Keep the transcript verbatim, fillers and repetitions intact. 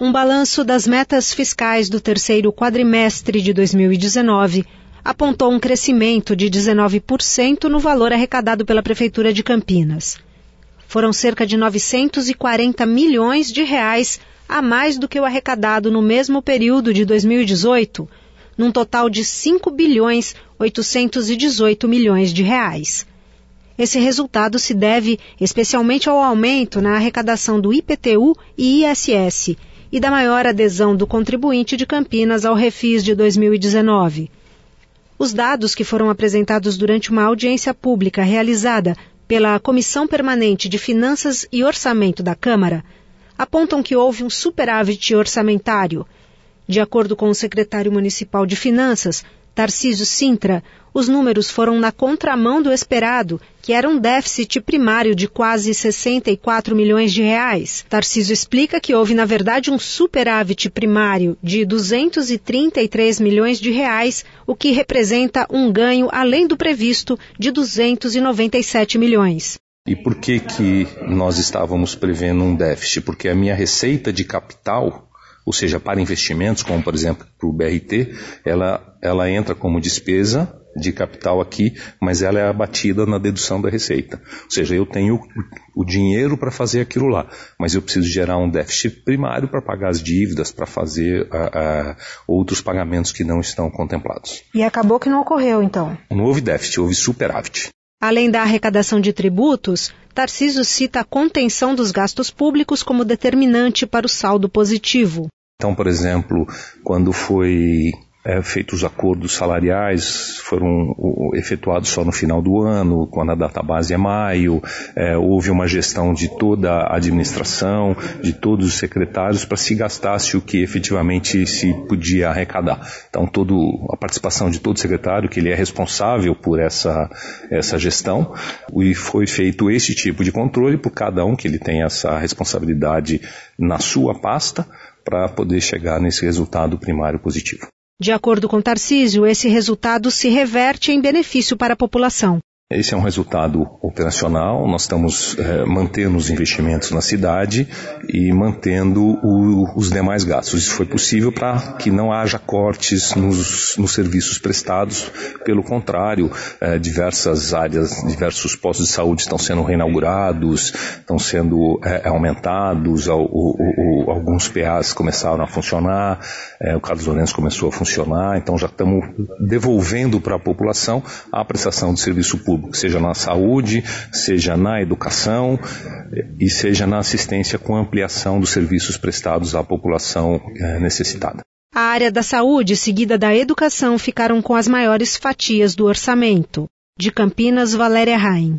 Um balanço das metas fiscais do terceiro quadrimestre de dois mil e dezenove apontou um crescimento de dezenove por cento no valor arrecadado pela Prefeitura de Campinas. Foram cerca de novecentos e quarenta milhões de reais a mais do que o arrecadado no mesmo período de dois mil e dezoito, num total de cinco bilhões oitocentos e dezoito milhões de reais. Esse resultado se deve especialmente ao aumento na arrecadação do I P T U e I S S e da maior adesão do contribuinte de Campinas ao Refis de dois mil e dezenove. Os dados que foram apresentados durante uma audiência pública realizada pela Comissão Permanente de Finanças e Orçamento da Câmara apontam que houve um superávit orçamentário. De acordo com o secretário municipal de Finanças, Tarcísio Sintra, os números foram na contramão do esperado, que era um déficit primário de quase sessenta e quatro milhões de reais. Tarcísio explica que houve, na verdade, um superávit primário de duzentos e trinta e três milhões de reais, o que representa um ganho, além do previsto, de duzentos e noventa e sete milhões. E por que que nós estávamos prevendo um déficit? Porque a minha receita de capital, ou seja, para investimentos, como por exemplo para o B R T, ela, ela entra como despesa de capital aqui, mas ela é abatida na dedução da receita. Ou seja, eu tenho o dinheiro para fazer aquilo lá, mas eu preciso gerar um déficit primário para pagar as dívidas, para fazer uh, uh, outros pagamentos que não estão contemplados. E acabou que não ocorreu, então? Não houve déficit, houve superávit. Além da arrecadação de tributos, Tarcísio cita a contenção dos gastos públicos como determinante para o saldo positivo. Então, por exemplo, quando foi é, feitos os acordos salariais, foram o, efetuados só no final do ano, quando a database é maio, é, houve uma gestão de toda a administração, de todos os secretários, para se gastasse o que efetivamente se podia arrecadar. Então, todo, a participação de todo secretário, que ele é responsável por essa, essa gestão, e foi feito esse tipo de controle por cada um, que ele tem essa responsabilidade na sua pasta, para poder chegar nesse resultado primário positivo. De acordo com Tarcísio, esse resultado se reverte em benefício para a população. Esse é um resultado operacional, nós estamos é, mantendo os investimentos na cidade e mantendo o, os demais gastos. Isso foi possível para que não haja cortes nos, nos serviços prestados, pelo contrário, é, diversas áreas, diversos postos de saúde estão sendo reinaugurados, estão sendo é, aumentados, o, o, o, alguns P As começaram a funcionar, é, o Carlos Lourenço começou a funcionar, então já estamos devolvendo para a população a prestação de serviço público, seja na saúde, seja na educação e seja na assistência com ampliação dos serviços prestados à população é, necessitada. A área da saúde, seguida da educação, ficaram com as maiores fatias do orçamento. De Campinas, Valéria Raim.